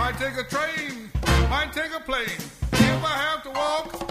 Might take a train, might take a plane. If I have to walk,